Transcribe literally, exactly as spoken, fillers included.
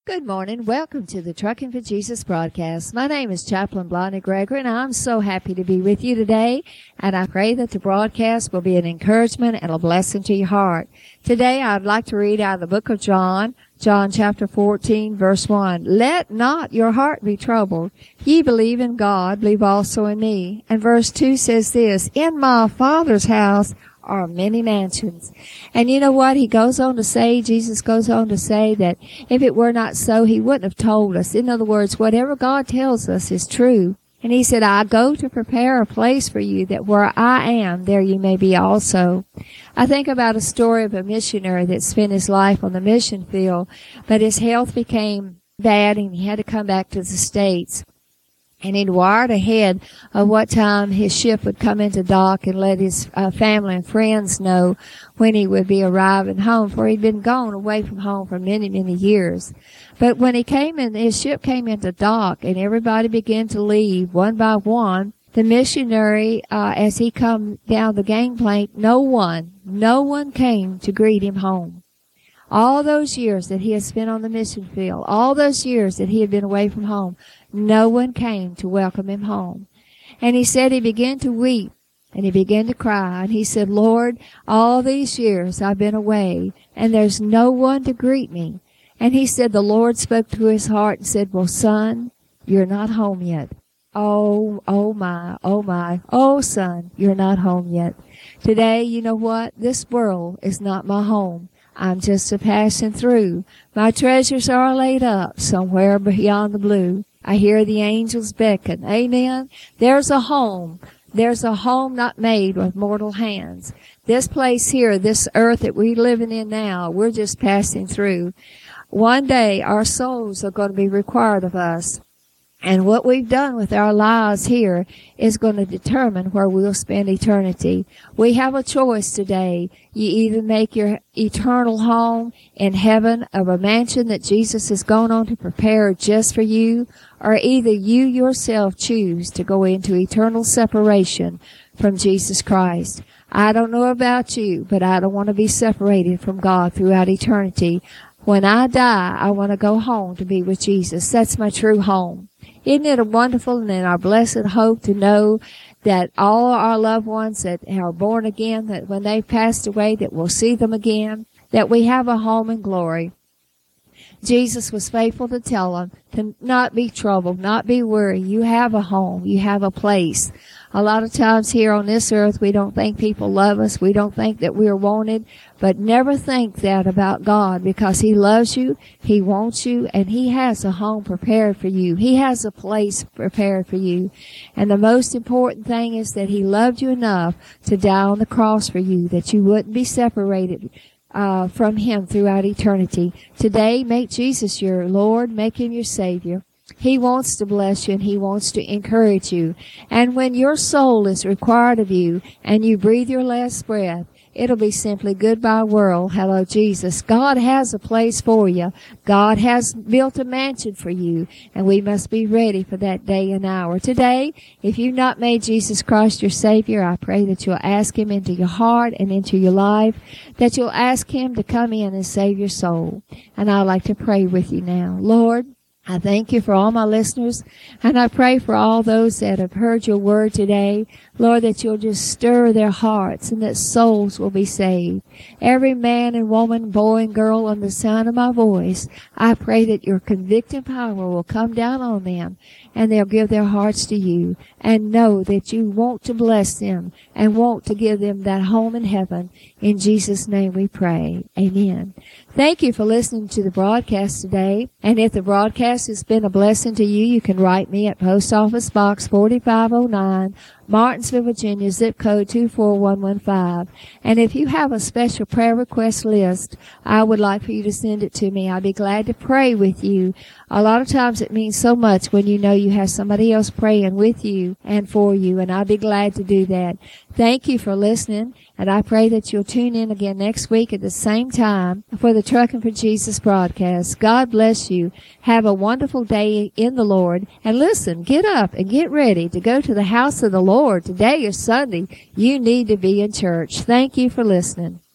Good morning. Welcome to the Trucking for Jesus broadcast. My name is Chaplain Blondie Gregory, and I'm so happy to be with you today. And I pray that the broadcast will be an encouragement and a blessing to your heart. Today, I'd like to read out of the book of John, John chapter fourteen, verse one. Let not your heart be troubled. Ye believe in God, believe also in me. And verse two says this, In my Father's house are many mansions. And you know what? He goes on to say, Jesus goes on to say that if it were not so, he wouldn't have told us. In other words, whatever God tells us is true. And he said, I go to prepare a place for you, that where I am, there you may be also. I think about a story of a missionary that spent his life on the mission field, but his health became bad and he had to come back to the States. And he'd wired ahead of what time his ship would come into dock and let his uh, family and friends know when he would be arriving home, for he'd been gone away from home for many, many years. But when he came in, his ship came into dock and everybody began to leave one by one. The missionary, uh, as he come down the gangplank, no one, no one came to greet him home. All those years that he had spent on the mission field, all those years that he had been away from home, no one came to welcome him home. And he said he began to weep and he began to cry. And he said, Lord, all these years I've been away and there's no one to greet me. And he said the Lord spoke to his heart and said, well, son, you're not home yet. Oh, oh my, oh my, oh son, you're not home yet. Today, you know what? This world is not my home. I'm just a passing through. My treasures are laid up somewhere beyond the blue. I hear the angels beckon. Amen. There's a home. There's a home not made with mortal hands. This place here, this earth that we're living in now, we're just passing through. One day our souls are going to be required of us. And what we've done with our lives here is going to determine where we'll spend eternity. We have a choice today. You either make your eternal home in heaven of a mansion that Jesus has gone on to prepare just for you, or either you yourself choose to go into eternal separation from Jesus Christ. I don't know about you, but I don't want to be separated from God throughout eternity. When I die, I want to go home to be with Jesus. That's my true home. Isn't it a wonderful and our blessed hope to know that all our loved ones that are born again, that when they've passed away, that we'll see them again, that we have a home in glory. Jesus was faithful to tell them to not be troubled, not be worried. You have a home. You have a place. A lot of times here on this earth, we don't think people love us. We don't think that we're wanted. But never think that about God, because He loves you, He wants you, and He has a home prepared for you. He has a place prepared for you. And the most important thing is that He loved you enough to die on the cross for you, that you wouldn't be separated uh from Him throughout eternity. Today, make Jesus your Lord. Make Him your Savior. He wants to bless you and He wants to encourage you. And when your soul is required of you and you breathe your last breath, it'll be simply goodbye world. Hello, Jesus. God has a place for you. God has built a mansion for you, and we must be ready for that day and hour. Today, if you've not made Jesus Christ your Savior, I pray that you'll ask Him into your heart and into your life, that you'll ask Him to come in and save your soul. And I'd like to pray with you now. Lord, I thank you for all my listeners, and I pray for all those that have heard your word today, Lord, that you'll just stir their hearts and that souls will be saved. Every man and woman, boy and girl on the sound of my voice, I pray that your convicting power will come down on them and they'll give their hearts to you and know that you want to bless them and want to give them that home in heaven. In Jesus' name we pray. Amen. Thank you for listening to the broadcast today. And if the broadcast has been a blessing to you, you can write me at Post Office Box forty-five oh nine, Martinsville, Virginia, zip code two four one one five. And if you have a special prayer request list, I would like for you to send it to me. I'd be glad to pray with you. A lot of times it means so much when you know you have somebody else praying with you and for you, and I'd be glad to do that. Thank you for listening, and I pray that you'll tune in again next week at the same time for the Trucking for Jesus broadcast. God bless you. Have a wonderful day in the Lord. And listen, get up and get ready to go to the house of the Lord. Today is Sunday. You need to be in church. Thank you for listening.